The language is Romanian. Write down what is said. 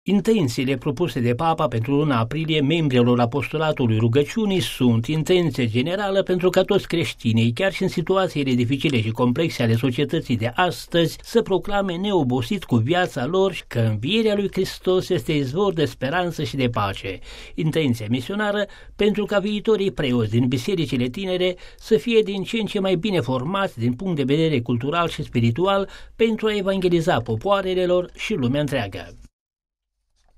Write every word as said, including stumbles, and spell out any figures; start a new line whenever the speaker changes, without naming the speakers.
Intențiile propuse de Papa pentru luna aprilie membrilor apostolatului rugăciunii sunt intenție generală pentru ca toți creștinii, chiar și în situațiile dificile și complexe ale societății de astăzi, să proclame neobosit cu viața lor că învierea lui Hristos este izvor de speranță și de pace. Intenția misionară pentru ca viitorii preoți din bisericile tinere să fie din ce în ce mai bine formați din punct de vedere cultural și spiritual pentru a evangeliza popoarele lor și lumea întreagă.